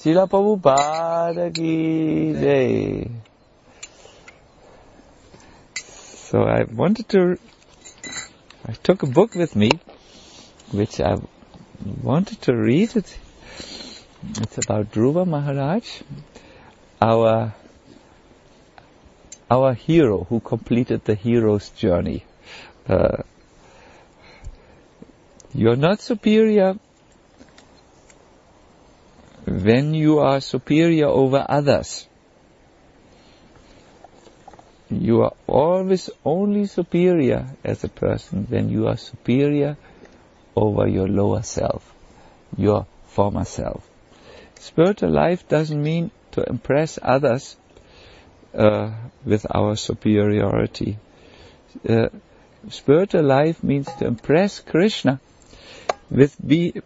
Srila Prabhupada ki jai. So I took a book with me, which I wanted to read it. It's about Dhruva Maharaj, our hero who completed the hero's journey. You're not superior when you are superior over others. You are always only superior as a person when you are superior over your lower self, your former self. Spiritual life doesn't mean to impress others with our superiority. Spiritual life means to impress Krishna with being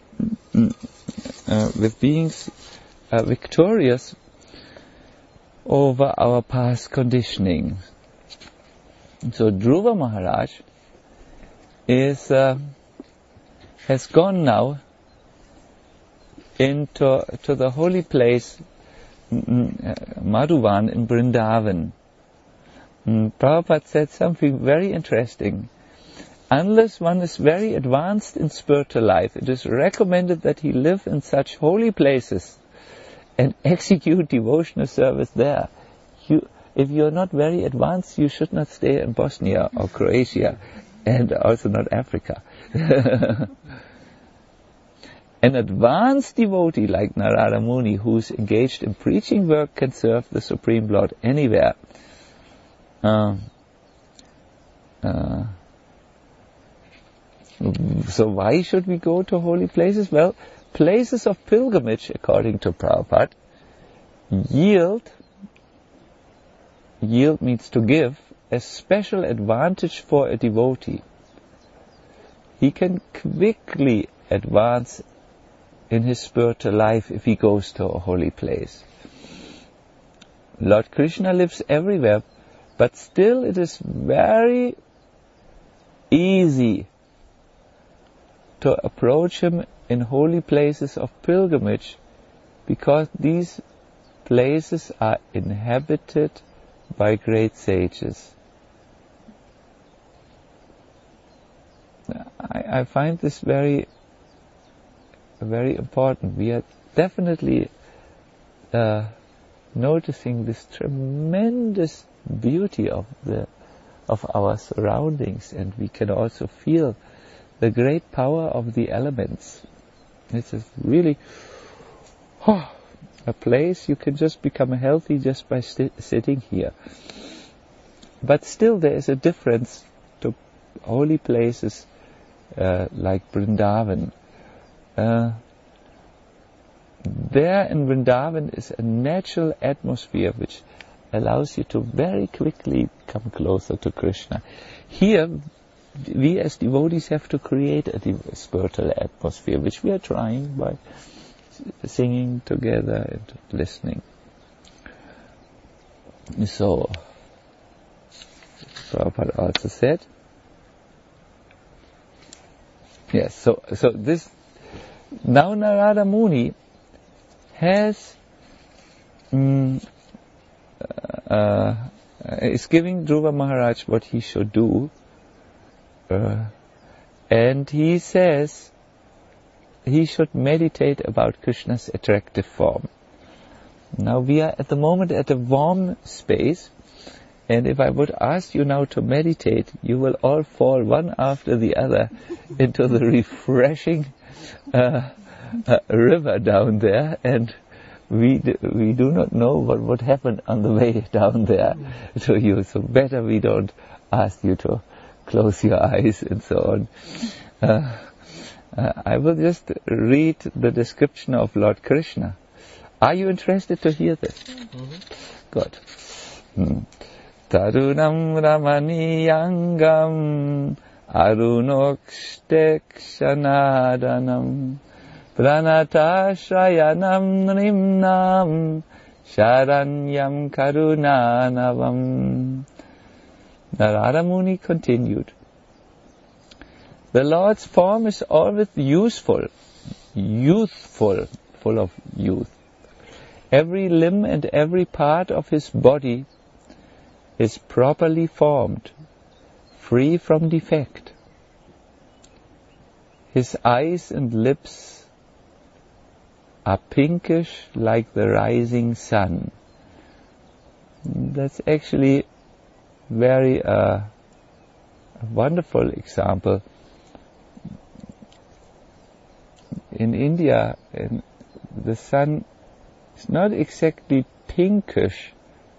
victorious over our past conditioning. So Dhruva Maharaj has gone now into the holy place Madhuvan in Vrindavan. Prabhupada said something very interesting. Unless one is very advanced in spiritual life, it is recommended that he live in such holy places and execute devotional service there. If you are not very advanced, you should not stay in Bosnia or Croatia, and also not Africa. An advanced devotee like Narada Muni, who is engaged in preaching work, can serve the Supreme Lord anywhere. So why should we go to holy places? Well, places of pilgrimage, according to Prabhupada, yield means to give, a special advantage for a devotee. He can quickly advance in his spiritual life if he goes to a holy place. Lord Krishna lives everywhere, but still it is very easy to approach him in holy places of pilgrimage, because these places are inhabited by great sages. I find this very, very important. We are definitely noticing this tremendous beauty of our surroundings, and we can also feel the great power of the elements. This is really a place you can just become healthy just by sitting here. But still there is a difference to holy places like Vrindavan. There in Vrindavan is a natural atmosphere which allows you to very quickly come closer to Krishna. Here, we as devotees have to create a spiritual atmosphere, which we are trying by singing together and listening. So, Prabhupada also said, yes, so this, now Narada Muni is giving Dhruva Maharaj what he should do, and he says he should meditate about Krishna's attractive form. Now we are at the moment at a warm space, and if I would ask you now to meditate, you will all fall one after the other into the refreshing river down there, and we do not know what would happen on the way down there to you. So better we don't ask you to close your eyes and so on. I will just read the description of Lord Krishna. Are you interested to hear this? Mm-hmm. Good. Tarunam ramaniyangam arunoksteksanadanam pranatashrayanam nimnam sharanyam karunanavam. Narada Muni continued, the Lord's form is always youthful, full of youth. every limb and every part of his body is properly formed, free from defect. His eyes and lips are pinkish like the rising sun. That's actually very a wonderful example. In India, the sun is not exactly pinkish.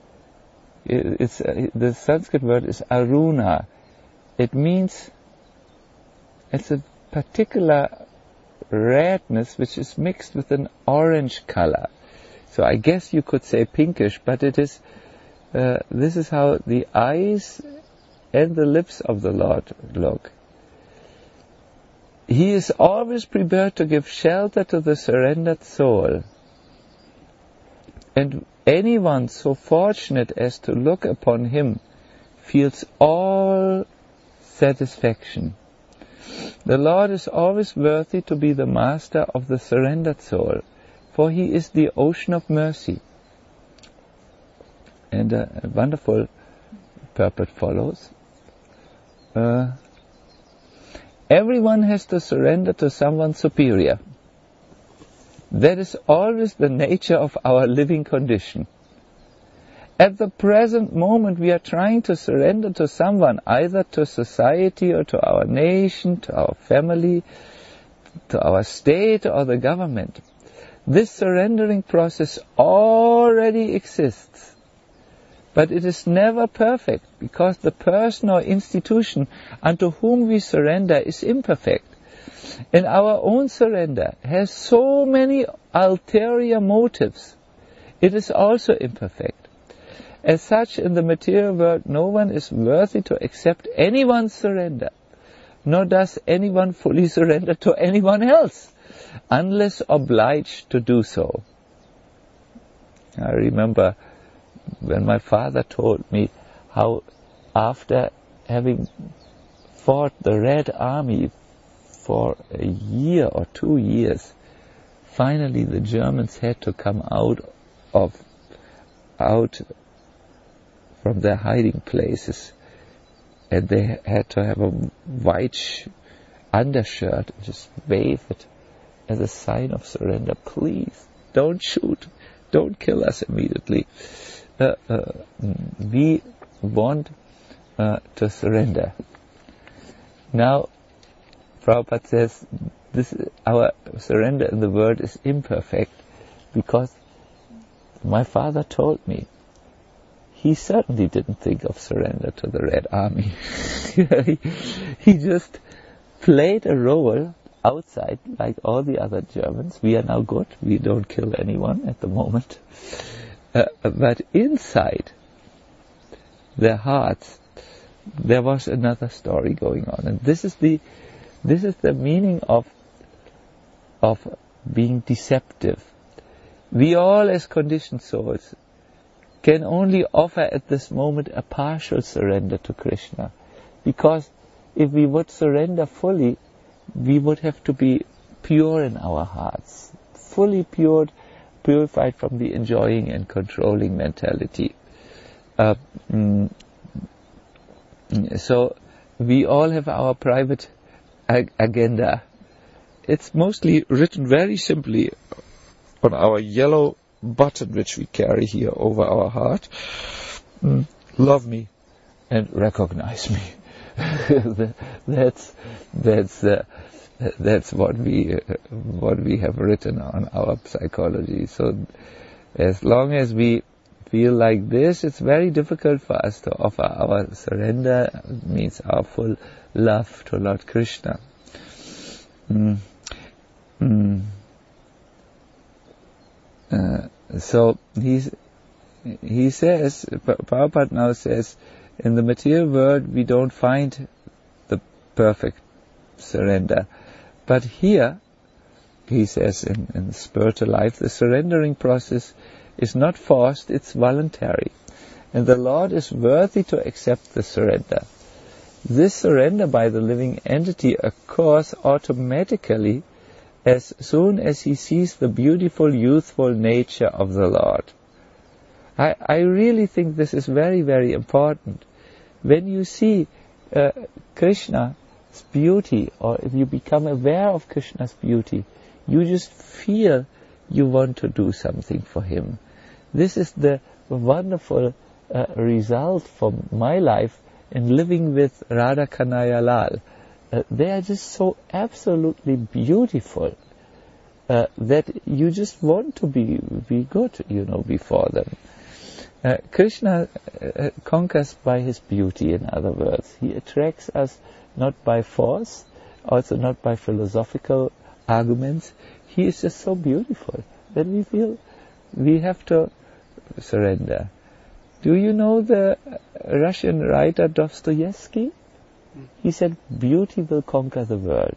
The Sanskrit word is aruna. It means it's a particular redness which is mixed with an orange color. So I guess you could say pinkish, but it is. This is how the eyes and the lips of the Lord look. He is always prepared to give shelter to the surrendered soul. And anyone so fortunate as to look upon him feels all satisfaction. The Lord is always worthy to be the master of the surrendered soul, for he is the ocean of mercy. And a wonderful purport follows. Everyone has to surrender to someone superior. That is always the nature of our living condition. At the present moment we are trying to surrender to someone, either to society or to our nation, to our family, to our state or the government. This surrendering process already exists. But it is never perfect, because the person or institution unto whom we surrender is imperfect. And our own surrender has so many ulterior motives. It is also imperfect. As such, in the material world, no one is worthy to accept anyone's surrender, nor does anyone fully surrender to anyone else, unless obliged to do so. I remember when my father told me how, after having fought the Red Army for a year or 2 years, finally the Germans had to come out from their hiding places, and they had to have a white undershirt and just wave it as a sign of surrender. Please, don't shoot, don't kill us immediately. We want to surrender. Now, Prabhupada says our surrender in the world is imperfect, because my father told me he certainly didn't think of surrender to the Red Army. He just played a role outside like all the other Germans. We are now good. We don't kill anyone at the moment. But inside their hearts, there was another story going on, and this is the meaning of being deceptive. We all, as conditioned souls, can only offer at this moment a partial surrender to Krishna, because if we would surrender fully, we would have to be pure in our hearts, fully purified from the enjoying and controlling mentality. So we all have our private agenda. It's mostly written very simply on our yellow button which we carry here over our heart. Love me and recognize me. That's what we have written on our psychology. So as long as we feel like this, it's very difficult for us to offer our surrender. It means our full love to Lord Krishna. So he says, Prabhupada now says, in the material world we don't find the perfect surrender. But here, he says, in spiritual life, the surrendering process is not forced, it's voluntary. And the Lord is worthy to accept the surrender. This surrender by the living entity occurs automatically as soon as he sees the beautiful, youthful nature of the Lord. I really think this is very, very important. When you see Krishna's beauty, or if you become aware of Krishna's beauty, you just feel you want to do something for him. This is the wonderful result from my life in living with Radha Kanhaiya Lal. They are just so absolutely beautiful that you just want to be good, before them. Krishna conquers by his beauty, in other words. He attracts us not by force, also not by philosophical arguments. He is just so beautiful that we feel we have to surrender. Do you know the Russian writer Dostoevsky? He said, beauty will conquer the world.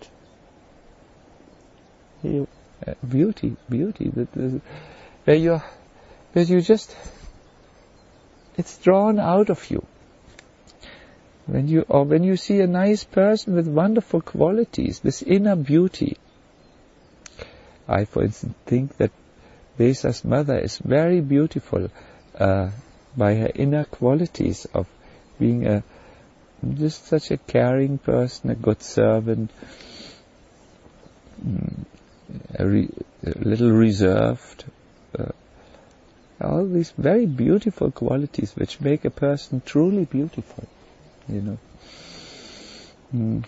Beauty. Where you just, it's drawn out of you. When you see a nice person with wonderful qualities, this inner beauty. I, for instance, think that Besa's mother is very beautiful by her inner qualities of being just such a caring person, a good servant, a little reserved. All these very beautiful qualities which make a person truly beautiful, Now,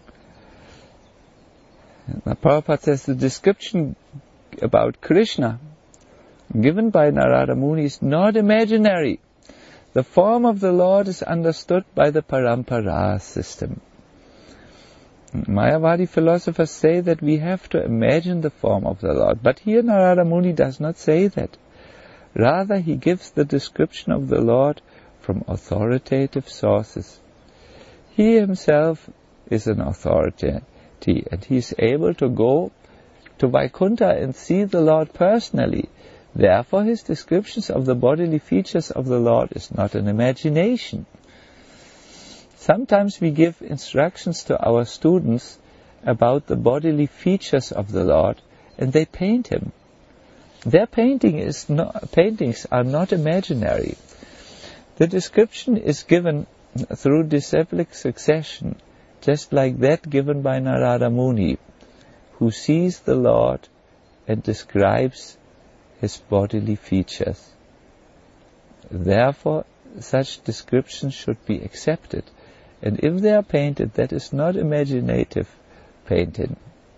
Prabhupada says the description about Krishna given by Narada Muni is not imaginary. The form of the Lord is understood by the Parampara system. Mayavadi philosophers say that we have to imagine the form of the Lord, but here Narada Muni does not say that. Rather, he gives the description of the Lord from authoritative sources. He himself is an authority, and he is able to go to Vaikuntha and see the Lord personally. Therefore, his descriptions of the bodily features of the Lord is not an imagination. Sometimes we give instructions to our students about the bodily features of the Lord, and they paint him. Their paintings are not imaginary. The description is given through disciplic succession, just like that given by Narada Muni, who sees the Lord and describes his bodily features. Therefore, such descriptions should be accepted, and if they are painted, that is not imaginative painting.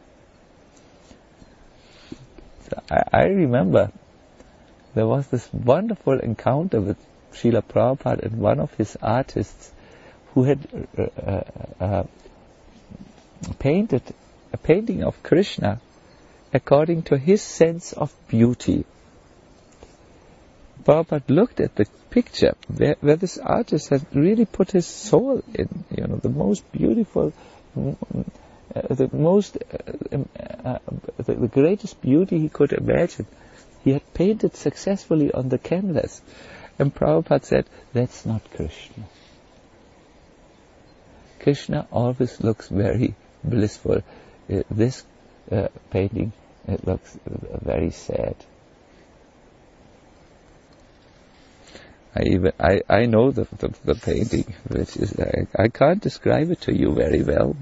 I remember there was this wonderful encounter with Srila Prabhupada and one of his artists who had painted a painting of Krishna according to his sense of beauty. Prabhupada looked at the picture where this artist had really put his soul in, the most beautiful, the greatest beauty he could imagine. He had painted successfully on the canvas. And Prabhupada said, that's not Krishna. Krishna always looks very blissful. This painting, it looks very sad. I know the painting, which is I can't describe it to you very well.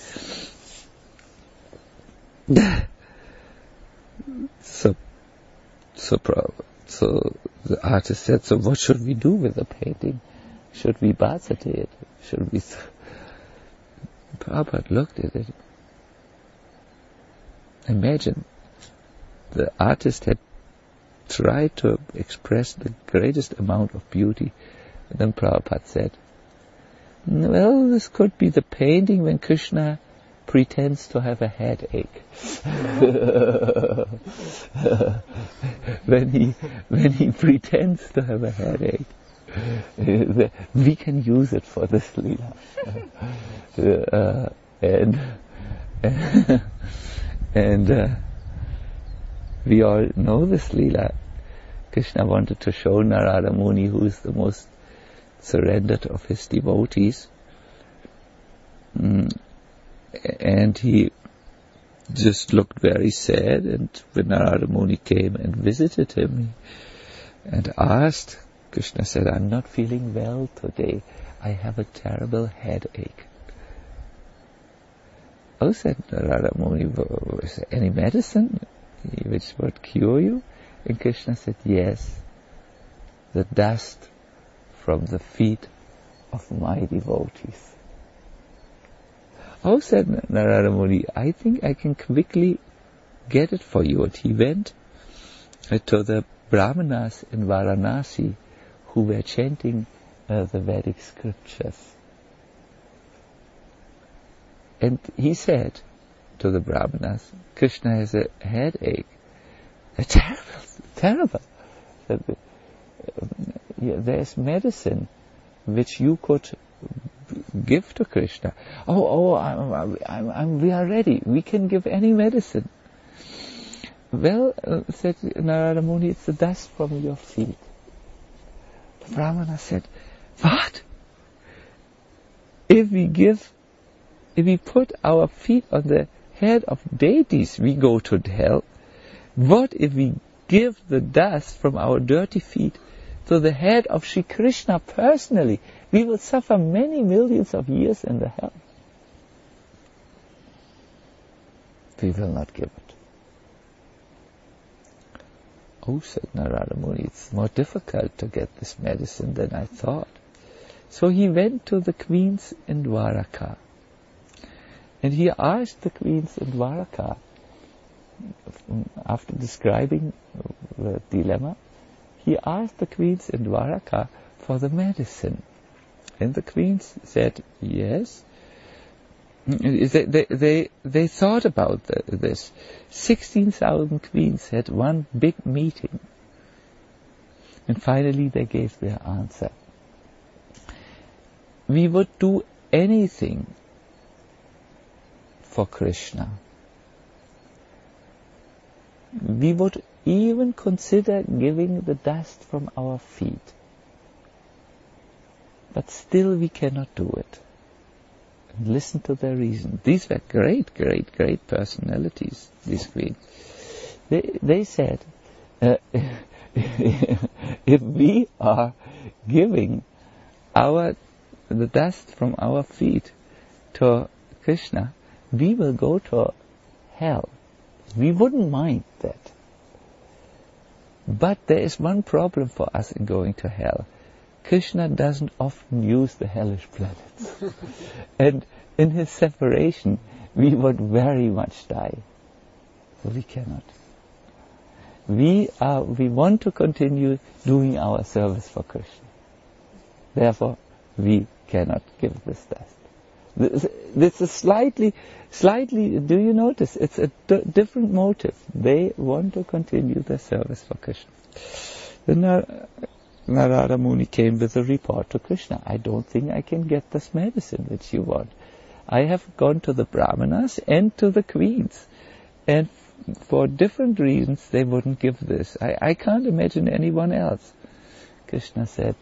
So the artist said, so what should we do with the painting? Should we bhasate it? Should we... Prabhupada looked at it. Imagine, the artist had tried to express the greatest amount of beauty. And then Prabhupada said, well, this could be the painting when Krishna pretends to have a headache. when he pretends to have a headache, we can use it for this lila. And we all know this lila. Krishna wanted to show Narada Muni, who is the most surrendered of his devotees, and he just looked very sad, and when Narada Muni came and visited him and asked, Krishna said, I'm not feeling well today. I have a terrible headache. Oh, said Narada Muni, is there any medicine which would cure you? And Krishna said, yes, the dust from the feet of my devotees. Oh, said Narada Muni, I think I can quickly get it for you. And he went to the Brahmanas in Varanasi who were chanting the Vedic scriptures. And he said to the Brahmanas, Krishna has a headache. Terrible. There's medicine which you could give to Krishna. We are ready. We can give any medicine. Well, said Narada Muni, it's the dust from your feet. The Brahmana said, what? If we put our feet on the head of deities, we go to hell. What if we give the dust from our dirty feet to the head of Sri Krishna personally? We will suffer many millions of years in the hell. We will not give it. Oh, said Narada Muni, it's more difficult to get this medicine than I thought. So he went to the queens in Dwaraka. And he asked the queens in Dwaraka, after describing the dilemma, he asked the queens in Dwaraka for the medicine. And the queens said, yes. They thought about this. 16,000 queens had one big meeting. And finally they gave their answer. We would do anything for Krishna. We would even consider giving the dust from our feet. But still we cannot do it. And listen to their reason. These were great personalities, these queens. They said, if we are giving the dust from our feet to Krishna, we will go to hell. We wouldn't mind that. But there is one problem for us in going to hell. Krishna doesn't often use the hellish planets. And in his separation, we would very much die. So we cannot. We want to continue doing our service for Krishna. Therefore, we cannot give this dust. It's a slightly, do you notice? It's a different motive. They want to continue their service for Krishna. Then Narada Muni came with a report to Krishna. I don't think I can get this medicine which you want. I have gone to the Brahmanas and to the queens. And for different reasons they wouldn't give this. I can't imagine anyone else. Krishna said,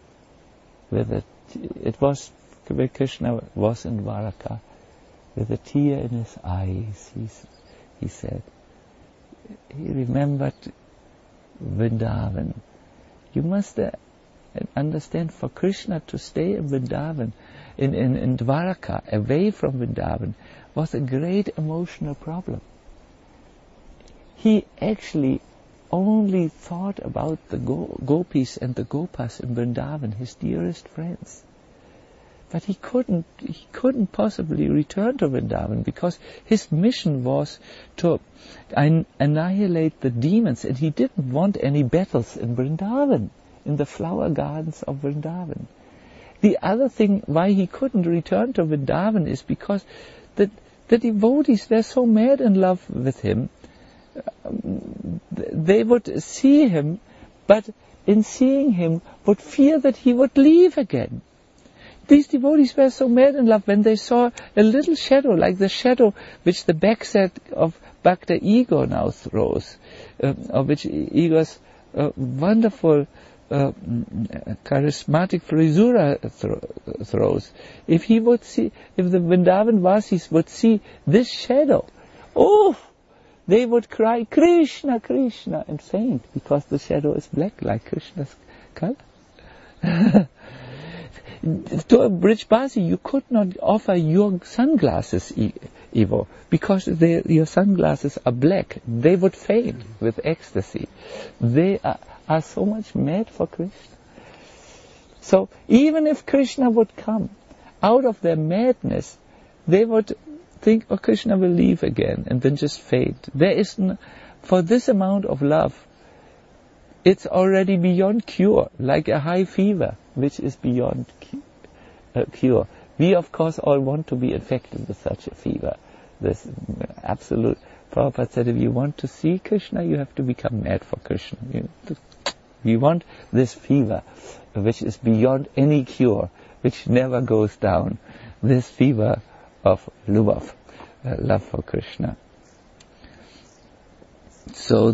it was where Krishna was in Dwaraka, with a tear in his eyes, he said, he remembered Vrindavan. You must understand, for Krishna to stay in Vrindavan, in Dwaraka, away from Vrindavan, was a great emotional problem. He actually only thought about the gopis and the gopas in Vrindavan, his dearest friends. But he couldn't possibly return to Vrindavan because his mission was to annihilate the demons, and he didn't want any battles in Vrindavan, in the flower gardens of Vrindavan. The other thing why he couldn't return to Vrindavan is because the devotees were so mad in love with him. They would see him, but in seeing him would fear that he would leave again. These devotees were so mad in love when they saw a little shadow, like the shadow which the backside of Bhakta Ego now throws, or which Ego's wonderful, charismatic frisura throws. If the Vrindavan Vasis would see this shadow, they would cry, Krishna, Krishna, and faint, because the shadow is black, like Krishna's color. To a Brijbasi, you could not offer your sunglasses, Ivo, because your sunglasses are black. They would faint with ecstasy. They are so much mad for Krishna. So even if Krishna would come, out of their madness, they would think, oh, Krishna will leave again, and then just faint. There is for this amount of love, it's already beyond cure, like a high fever, which is beyond cure. We, of course, all want to be infected with such a fever. This absolute. Prabhupada said, if you want to see Krishna, you have to become mad for Krishna. You want this fever, which is beyond any cure, which never goes down. This fever of lubov, love for Krishna. So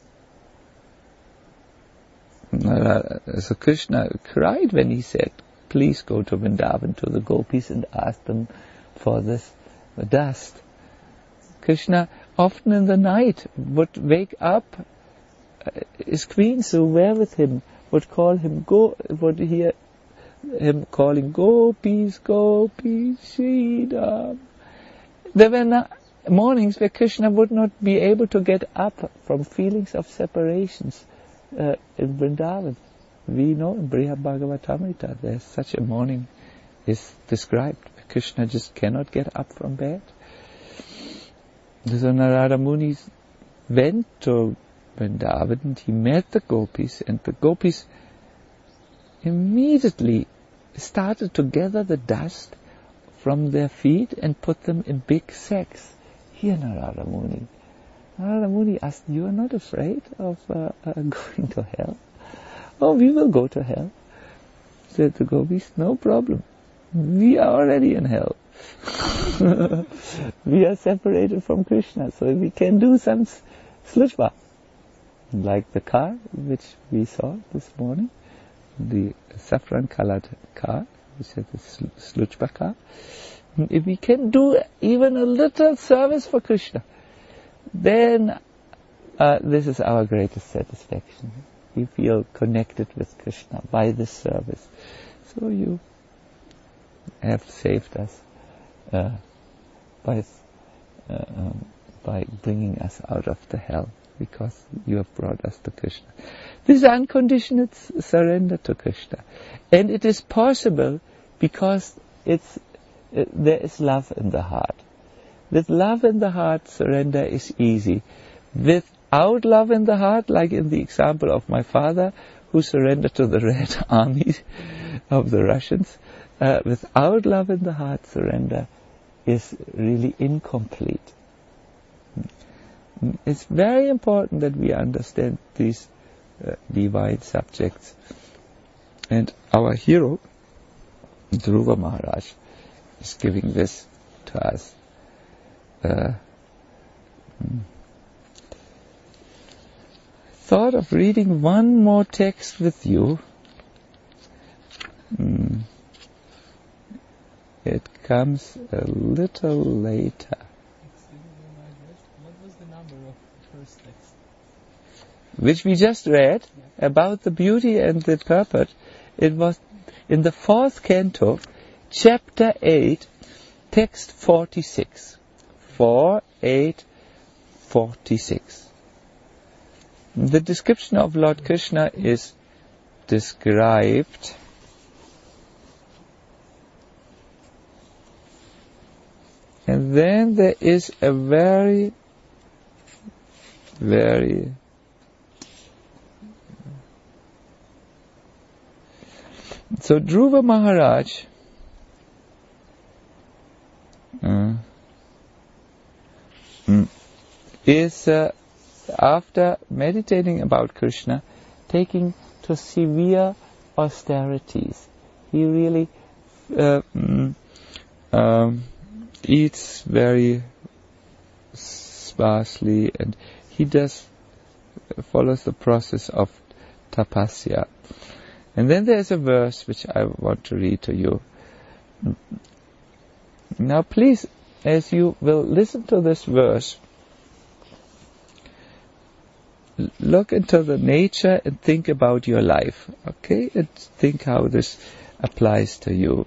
Krishna cried when he said, please go to Vrindavan, to the gopis, and ask them for this dust. Krishna often in the night would wake up, his queens who were with him would call him, would hear him calling, gopis, gopis, Sridham. There were mornings where Krishna would not be able to get up from feelings of separations in Vrindavan. We know in Brihad Bhagavatamrita there's such a morning is described. Krishna just cannot get up from bed. So Narada Muni went to Vrindavan and he met the gopis, and the gopis immediately started to gather the dust from their feet and put them in big sacks. Here Narada Muni. Narada Muni asked, you are not afraid of going to hell? Oh, we will go to hell. Said the gopis, no problem. We are already in hell. We are separated from Krishna, so we can do some sluchva. Like the car which we saw this morning, the saffron colored car, which is the sluchva car. If we can do even a little service for Krishna, then this is our greatest satisfaction. We feel connected with Krishna by this service. So you have saved us by bringing us out of the hell, because you have brought us to Krishna. This is unconditional surrender to Krishna, and it is possible because there is love in the heart. With love in the heart, surrender is easy. Without love in the heart, like in the example of my father, who surrendered to the Red Army of the Russians, without love in the heart, surrender is really incomplete. It's very important that we understand these divine subjects. And our hero, Dhruva Maharaj, is giving this to us. Thought of reading one more text with you. It comes a little later. What was the number of the first text? Which we just read, about the beauty and the purport. It was in the 4th canto, chapter 8, text 46. 4:8:46. The description of Lord Krishna is described and then there is a very, very so Dhruva Maharaj is after meditating about Krishna, taking to severe austerities. He really eats very sparsely, and he follows the process of tapasya. And then there's a verse which I want to read to you. Now please, as you will listen to this verse, look into the nature and think about your life, okay? And think how this applies to you.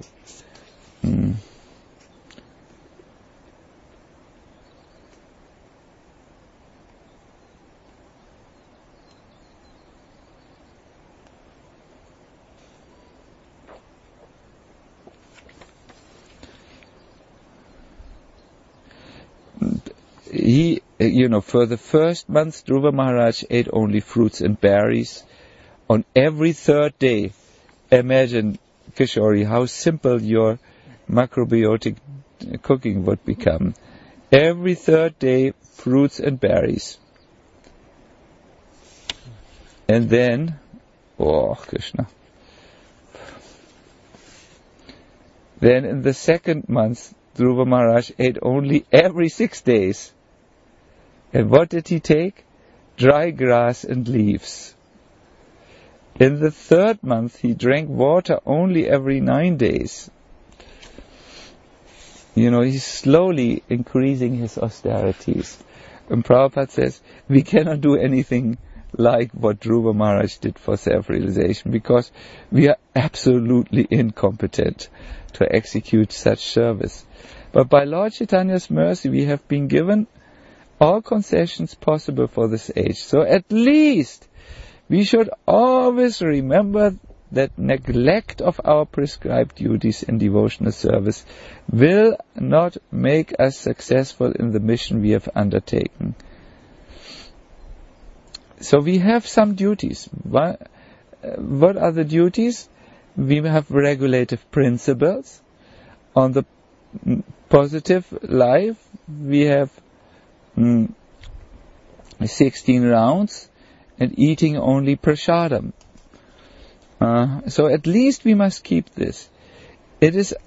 He, for the first month, Dhruva Maharaj ate only fruits and berries on every third day. Imagine, Kishori, how simple your macrobiotic cooking would become. Every third day, fruits and berries. And then, Krishna. Then in the second month, Dhruva Maharaj ate only every 6 days. And what did he take? Dry grass and leaves. In the third month, he drank water only every 9 days. He's slowly increasing his austerities. And Prabhupada says, we cannot do anything like what Dhruva Maharaj did for self-realization, because we are absolutely incompetent to execute such service. But by Lord Chaitanya's mercy, we have been given all concessions possible for this age. So at least we should always remember that neglect of our prescribed duties in devotional service will not make us successful in the mission we have undertaken. So we have some duties. What are the duties? We have regulative principles. On the positive life, we have 16 rounds and eating only prasadam. So at least we must keep this. It is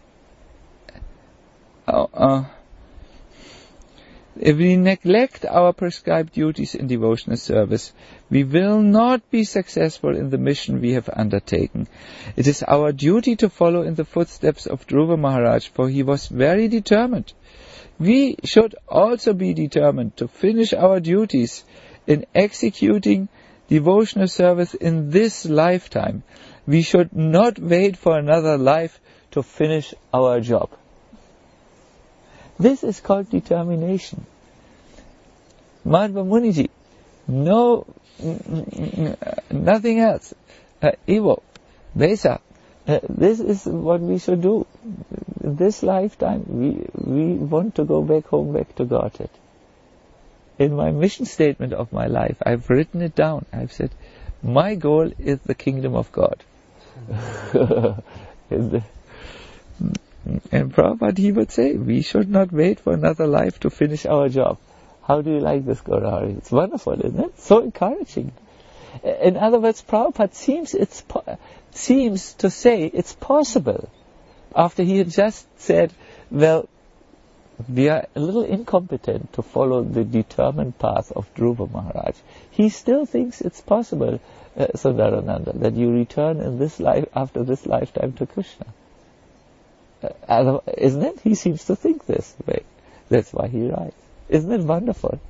if we neglect our prescribed duties in devotional service, we will not be successful in the mission we have undertaken. It is our duty to follow in the footsteps of Dhruva Maharaj, for he was very determined. We should also be determined to finish our duties in executing devotional service in this lifetime. We should not wait for another life to finish our job. This is called determination. Madhva Muniji, no, nothing else. Evo, Besa, this is what we should do. In this lifetime, we want to go back home, back to Godhead. In my mission statement of my life, I've written it down. I've said, my goal is the kingdom of God. And Prabhupada, he would say, we should not wait for another life to finish our job. How do you like this, Gaurahari? It's wonderful, isn't it? So encouraging. In other words, Prabhupada seems to say it's possible. After he had just said, well, we are a little incompetent to follow the determined path of Dhruva Maharaj. He still thinks it's possible, Sundarananda, that you return in this life, after this lifetime, to Krishna. Isn't it? He seems to think this way. That's why he writes. Isn't it wonderful?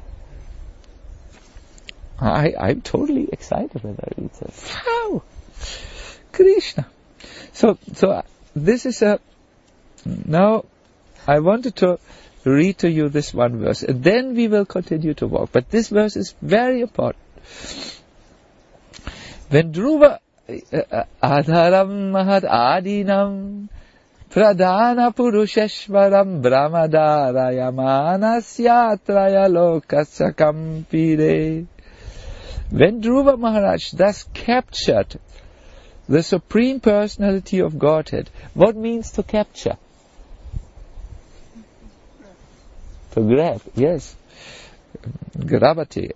I'm totally excited when I read this. Wow! Krishna. So this is now I wanted to read to you this one verse, and then we will continue to walk. But this verse is very important. When Dhruva Adharam Mahad Adinam Pradhana Purusheshvaram Brahmadarayamanasyātraya lokasakampire. When Dhruva Maharaj thus captured the Supreme Personality of Godhead, what means to capture? To grab, yes. Grabate.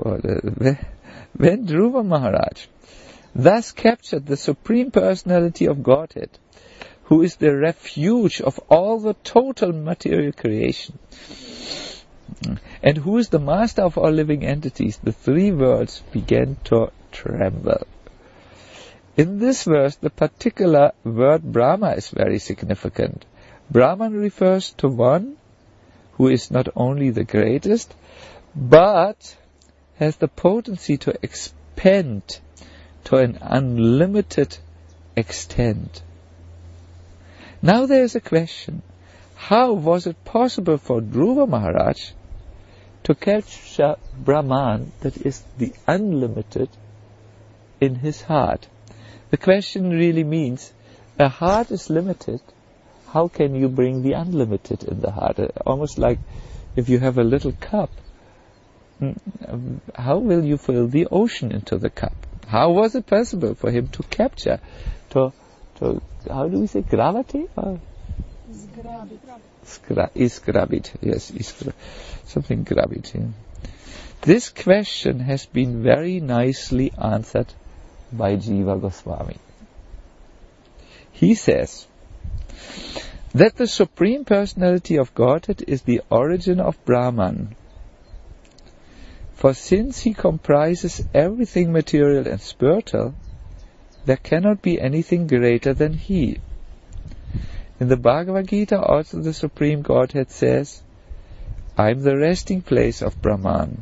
When Dhruva Maharaj thus captured the Supreme Personality of Godhead, who is the refuge of all the total material creation, and who is the master of all living entities, the three worlds began to tremble. In this verse, the particular word Brahma is very significant. Brahman refers to one who is not only the greatest, but has the potency to expand to an unlimited extent. Now there is a question. How was it possible for Dhruva Maharaj to capture Brahman, that is the unlimited, in his heart? The question really means, a heart is limited, how can you bring the unlimited in the heart? Almost like if you have a little cup, how will you fill the ocean into the cup? How was it possible for him to capture, to how do we say, gravity? Isgravit. Yes, something gravity. This question has been very nicely answered by Jiva Goswami. He says that the Supreme Personality of Godhead is the origin of Brahman. For since he comprises everything material and spiritual, there cannot be anything greater than he. In the Bhagavad Gita also the Supreme Godhead says, I am the resting place of Brahman.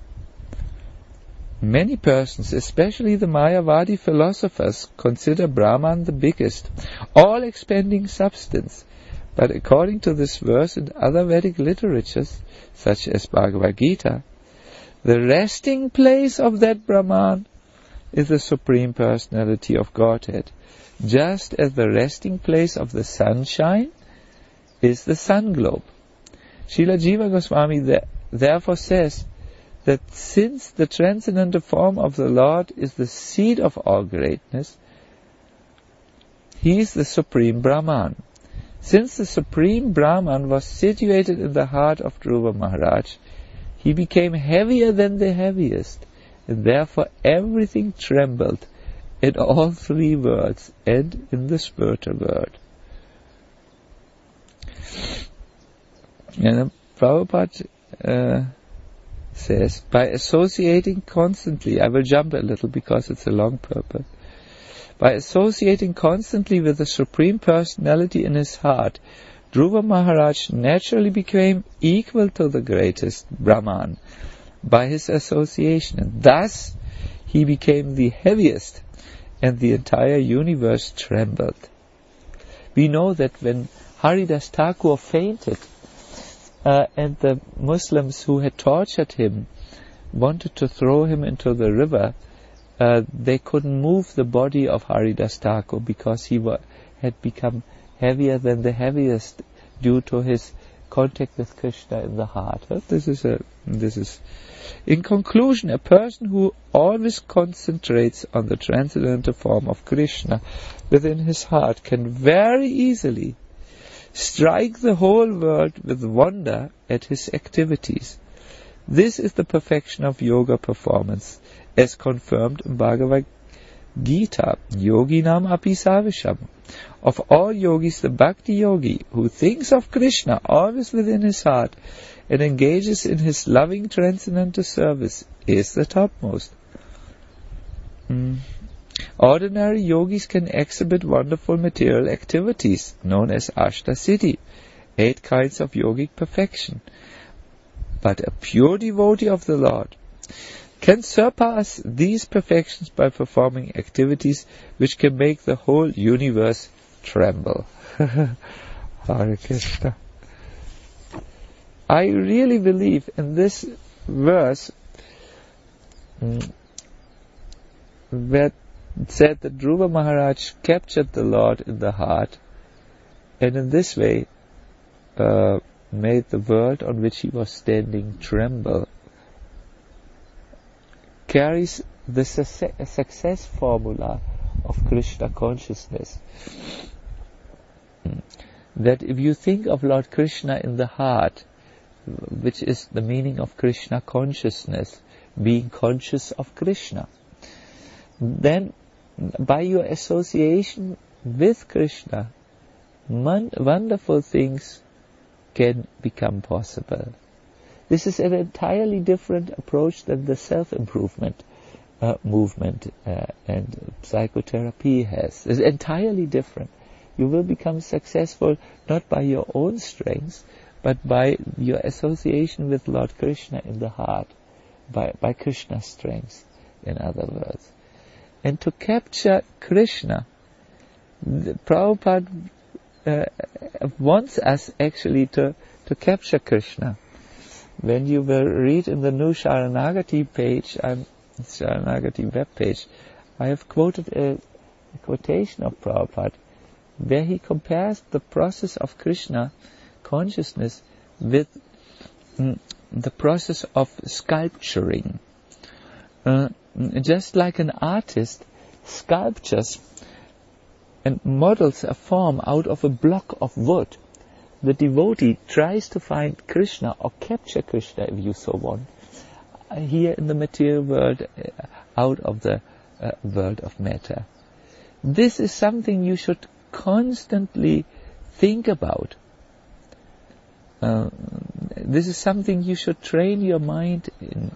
Many persons, especially the Mayavadi philosophers, consider Brahman the biggest, all-expanding substance. But according to this verse and other Vedic literatures, such as Bhagavad Gita, the resting place of that Brahman is the Supreme Personality of Godhead, just as the resting place of the sunshine is the sun globe. Srila Jiva Goswami therefore says that since the transcendental form of the Lord is the seed of all greatness, he is the Supreme Brahman. Since the Supreme Brahman was situated in the heart of Dhruva Maharaj, he became heavier than the heaviest, and therefore everything trembled in all three worlds and in the spiritual world. And Prabhupada says, by associating constantly, I will jump a little because it's a long purport, by associating constantly with the Supreme Personality in his heart, Dhruva Maharaj naturally became equal to the greatest Brahman by his association, and thus he became the heaviest, and the entire universe trembled. We know that when Haridas Thakur fainted, and the Muslims who had tortured him wanted to throw him into the river, they couldn't move the body of Haridas Thakur because he had become heavier than the heaviest due to his contact with Krishna in the heart. This is. In conclusion, a person who always concentrates on the transcendental form of Krishna within his heart can very easily strike the whole world with wonder at his activities. This is the perfection of yoga performance, as confirmed in Bhagavad Gita, Yoginam api savisham. Of all yogis, the bhakti yogi, who thinks of Krishna always within his heart and engages in his loving transcendental service, is the topmost. Ordinary yogis can exhibit wonderful material activities, known as Ashta Siddhi, 8 kinds of yogic perfection. But a pure devotee of the Lord can surpass these perfections by performing activities which can make the whole universe tremble. Hare Krishna. I really believe in this verse where it said that Dhruva Maharaj captured the Lord in the heart, and in this way made the world on which he was standing tremble, carries the success formula of Krishna consciousness. That if you think of Lord Krishna in the heart, which is the meaning of Krishna consciousness, being conscious of Krishna, then by your association with Krishna, wonderful things can become possible. This is an entirely different approach than the self-improvement movement and psychotherapy has. It's entirely different. You will become successful not by your own strengths, but by your association with Lord Krishna in the heart. by Krishna's strength, in other words. And to capture Krishna, Prabhupada wants us actually to capture Krishna. When you will read in the new Sharanagati page, Sharanagati web page, I have quoted a quotation of Prabhupada where he compares the process of Krishna consciousness with the process of sculpturing. Just like an artist sculptures and models a form out of a block of wood, the devotee tries to find Krishna or capture Krishna, if you so want, here in the material world, out of the world of matter. This is something you should constantly think about. This is something you should train your mind in.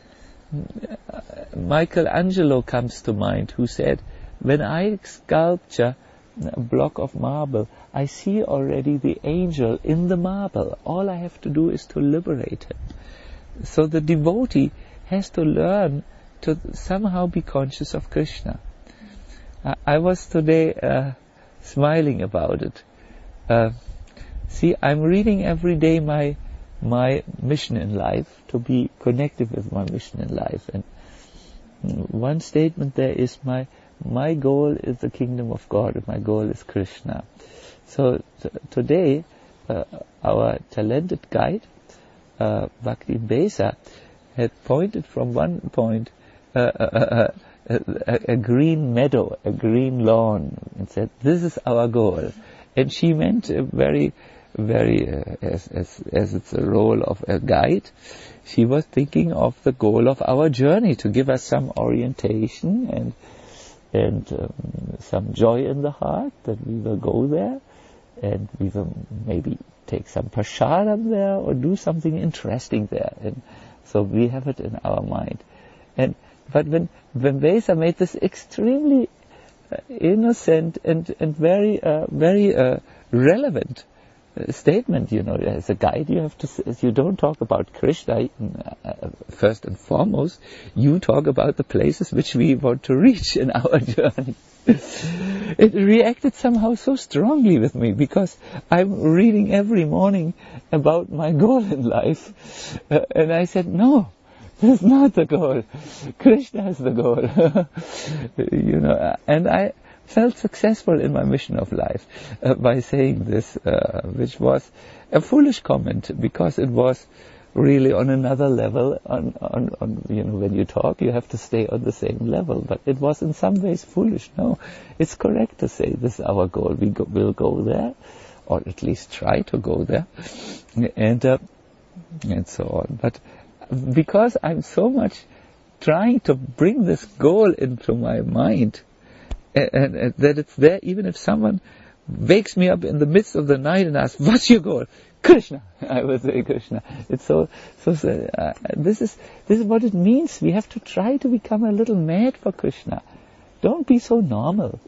Michelangelo comes to mind, who said, when I sculpture a block of marble, I see already the angel in the marble. All I have to do is to liberate him. So the devotee has to learn to somehow be conscious of Krishna. I was today smiling about it. See, I'm reading every day my mission in life, to be connected with my mission in life. And one statement there is, my goal is the kingdom of God, and my goal is Krishna. So today, our talented guide, Bhakti Besa, had pointed from one point a green meadow, a green lawn, and said, this is our goal. And she meant very, as it's a role of a guide, she was thinking of the goal of our journey, to give us some orientation and some joy in the heart, that we will go there, and we will maybe take some prasadam there, or do something interesting there. And so we have it in our mind. But when Besa made this extremely innocent and very relevant statement, as a guide, you don't talk about Krishna first and foremost. You talk about the places which we want to reach in our journey. It reacted somehow so strongly with me, because I'm reading every morning about my goal in life, and I said, no, that's not the goal. Krishna is the goal. And I felt successful in my mission of life by saying this, which was a foolish comment, because it was really on another level. On when you talk, you have to stay on the same level. But it was in some ways foolish. No, it's correct to say this is our goal. We'll go there, or at least try to go there, and so on. But because I'm so much trying to bring this goal into my mind, and that it's there, even if someone wakes me up in the midst of the night and asks, what's your goal? Krishna. I would say Krishna. It's so this is what it means. We have to try to become a little mad for Krishna. Don't be so normal.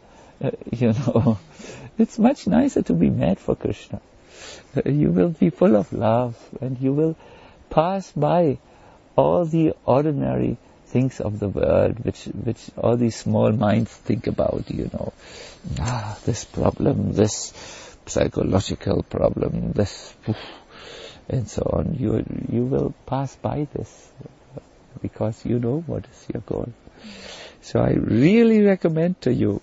It's much nicer to be mad for Krishna. You will be full of love, and you will pass by all the ordinary things of the world, which all these small minds think about, this problem, this psychological problem, this, and so on. You will pass by this, because you know what is your goal. So I really recommend to you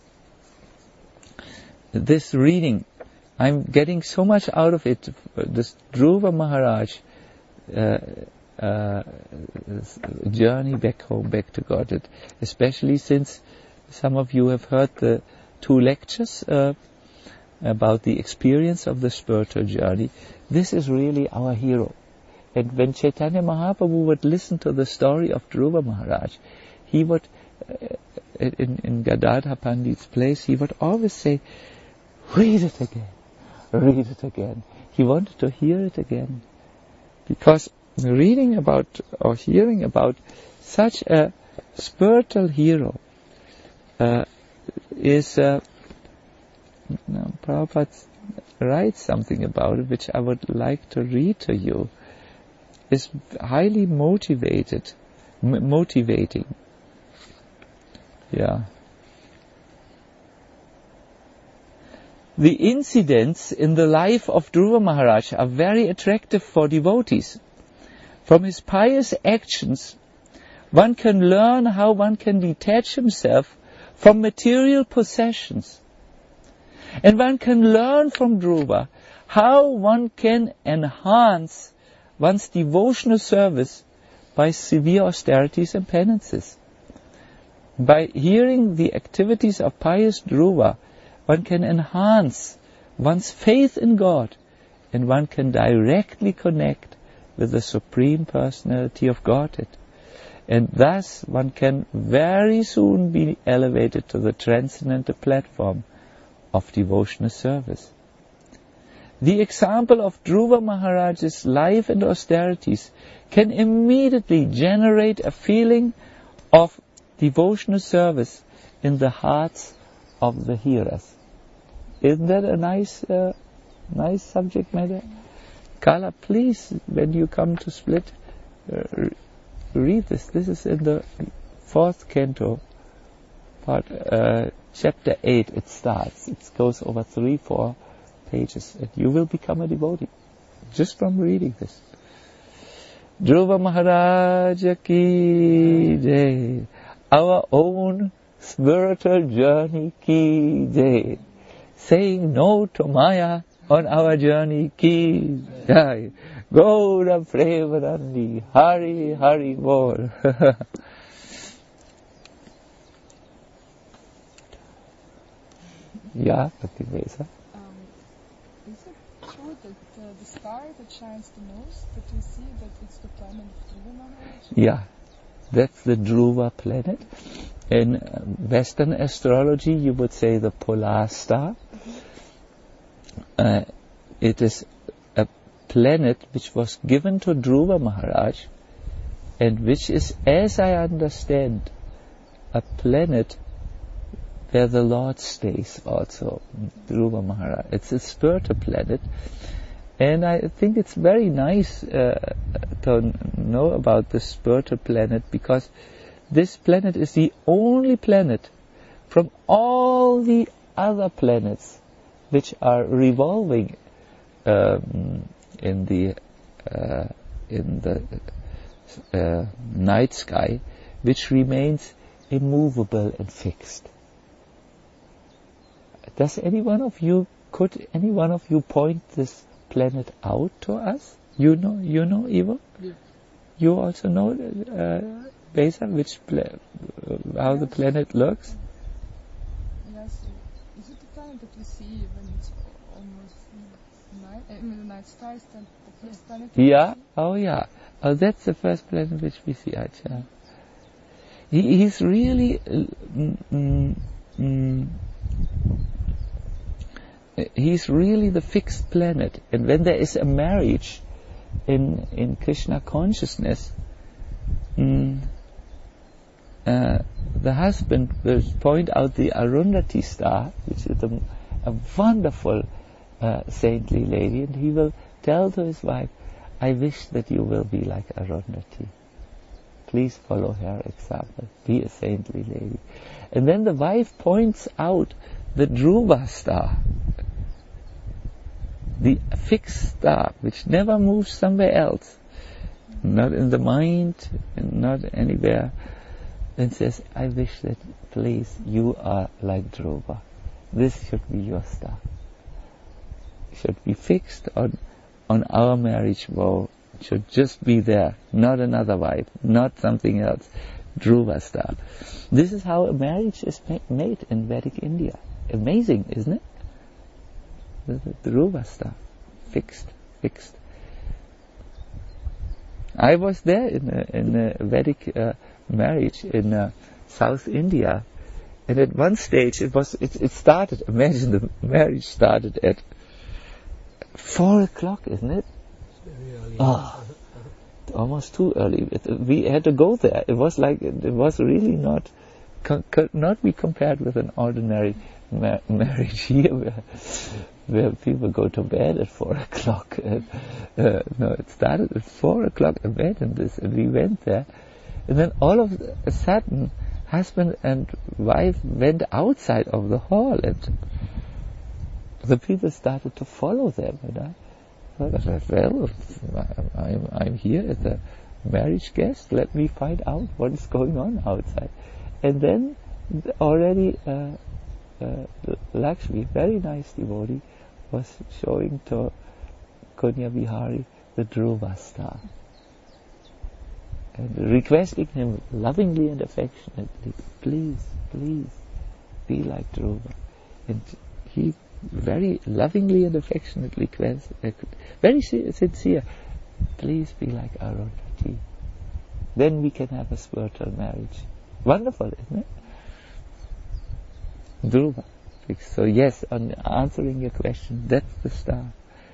this reading. I'm getting so much out of it. This Dhruva Maharaj journey back home, back to Godhead, especially since some of you have heard the 2 lectures about the experience of the spiritual journey. This is really our hero. And when Chaitanya Mahaprabhu would listen to the story of Dhruva Maharaj, he would, in Gadadhar Pandit's place, he would always say, read it again, read it again. He wanted to hear it again, because reading about or hearing about such a spiritual hero is Prabhupada writes something about it, which I would like to read to you. Is highly motivated motivating. Yeah. The incidents in the life of Dhruva Maharaj are very attractive for devotees. From his pious actions, one can learn how one can detach himself from material possessions. And one can learn from Dhruva how one can enhance one's devotional service by severe austerities and penances. By hearing the activities of pious Dhruva, one can enhance one's faith in God, and one can directly connect with the Supreme Personality of Godhead. And thus one can very soon be elevated to the transcendental platform of devotional service. The example of Dhruva Maharaj's life and austerities can immediately generate a feeling of devotional service in the hearts of the hearers. Isn't that a nice subject matter? Kala, please, when you come to Split, read this. This is in the 4th canto, chapter 8. It starts. It goes over 3-4 pages, and you will become a devotee just from reading this. Dhruva Maharaja ki jai. Our own spiritual journey ki jai. Saying no to Maya on our journey ki jai. Gaura Premanandi, Hari Hari Bol. Yeah, Pativesa. Is it true that the star that shines the most, that we see that it's the planet of Dhruva Maharaj? Yeah, that's the Dhruva planet. In Western astrology, you would say the polar star. It is a planet which was given to Dhruva Maharaj, and which is, as I understand, a planet where the Lord stays also, Dhruva Maharaj. It's a spiritual planet, and I think it's very nice to know about this spiritual planet, because this planet is the only planet from all the other planets which are revolving in the night sky, which remains immovable and fixed. Could any one of you point this planet out to us? You know, Ivo? Yeah. You also know, Besa, how the planet looks? Yes. Is it the planet that we see when it's almost night? The night star is the first planet? Yeah. Oh, yeah. Oh, that's the first planet which we see, Acha. He's really he's really the fixed planet. And when there is a marriage in Krishna consciousness, the husband will point out the Arundhati star, which is a wonderful saintly lady, and he will tell to his wife, I wish that you will be like Arundhati. Please follow her example. Be a saintly lady. And then the wife points out the Dhruva star, the fixed star, which never moves somewhere else, not in the mind, and not anywhere, and says, I wish that, please, you are like Dhruva. This should be your star. It should be fixed on our marriage vow. It should just be there, not another wife, not something else. Dhruva star. This is how a marriage is made in Vedic India. Amazing, isn't it? The Dhruva star. Fixed. I was there in a Vedic marriage in South India, and at one stage it started. Imagine the marriage started at 4 o'clock, isn't it? Very early. Oh, almost too early. We had to go there. It was really not could not be compared with an ordinary marriage here, where people go to bed at 4 o'clock. No, it started at 4 o'clock. Imagine this, and we went there, And then all of a sudden, husband and wife went outside of the hall, and the people started to follow them. And I said, well, I'm here as a marriage guest. Let me find out what is going on outside. And then already Lakshmi, very nice devotee, was showing to Kunya Bihari the Dhruva star and requesting him lovingly and affectionately, please, please be like Dhruva. And he very lovingly and affectionately very sincere, please be like Arundhati. Then we can have a spiritual marriage. Wonderful, isn't it? Dhruva. So yes, on answering your question, that's the star.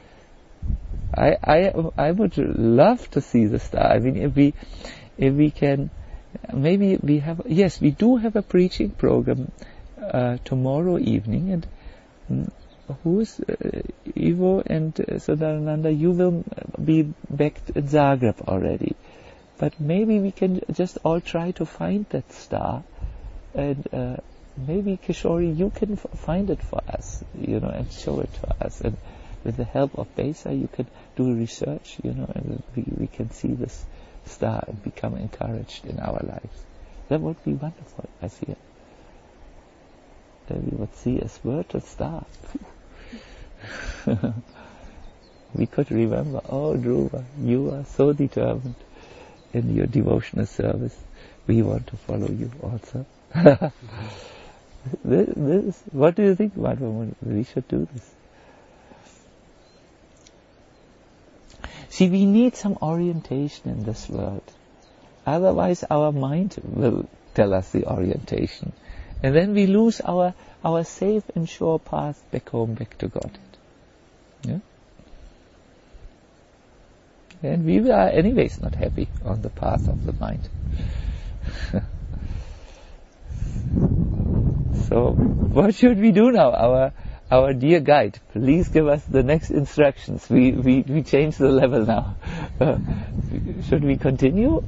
I would love to see the star. I mean, if we can, maybe we do have a preaching program tomorrow evening, and who's Ivo and Sudarananda, you will be back in Zagreb already. But maybe we can just all try to find that star, and maybe Kishori, you can find it for us, and show it to us. And with the help of Besa, you can do research, and we can see this star and become encouraged in our lives. That would be wonderful, I feel. That we would see a spiritual star. We could remember, oh Dhruva, you are so determined in your devotional service. We want to follow you also. What do you think, Madhva? We should do this. See, we need some orientation in this world. Otherwise our mind will tell us the orientation. And then we lose our safe and sure path back home, back to Godhead. Yeah? And we are anyways not happy on the path of the mind. So, what should we do now? Our dear guide, please give us the next instructions. We change the level now. Should we continue?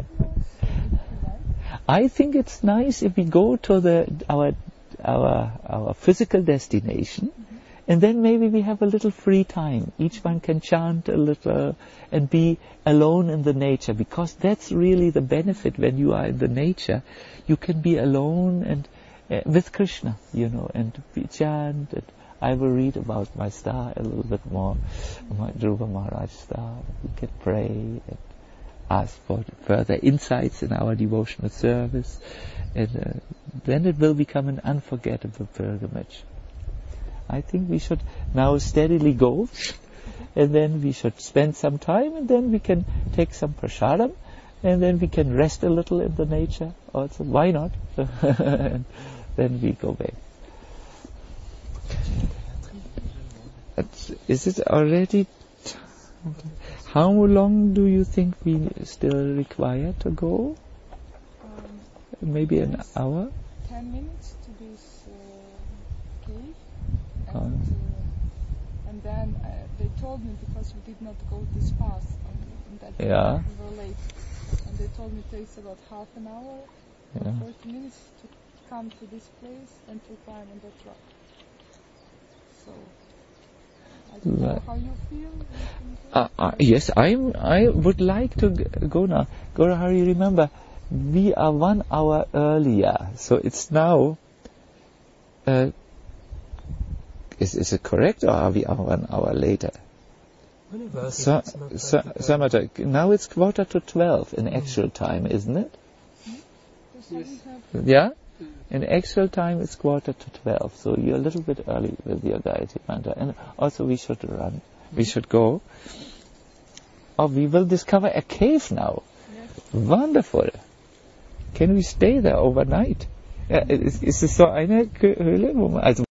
I think it's nice if we go to our physical destination, and then maybe we have a little free time. Each one can chant a little and be alone in the nature, because that's really the benefit when you are in the nature. You can be alone and with Krishna, and we chant. And I will read about my star a little bit more, my Dhruva Maharaj star. We can pray and ask for further insights in our devotional service, and then it will become an unforgettable pilgrimage. I think we should now steadily go, and then we should spend some time, and then we can take some prasadam, and then we can rest a little in the nature also. Why not? And then we go back. Is it already how long do you think we still require to go? Maybe an hour? 10 minutes to this cave. And then they told me, because we did not go this fast, and that we were late. And they told me it takes about half an hour or 40 minutes to come to this place and to climb on that rock. So I don't know how you feel. Yes, I would like to go now. Gaurahari, remember, we are 1 hour earlier, so it's now. Is it correct, or are we 1 hour later? Samata, now it's 11:45 in actual time, isn't it? Yes. Yeah? In actual time it's 11:45, so you're a little bit early with your Gayatri Mantra. And also we should run. We should go. Oh, we will discover a cave now. Yes. Wonderful. Can we stay there overnight? Ist es so eine Höhle, wo man, also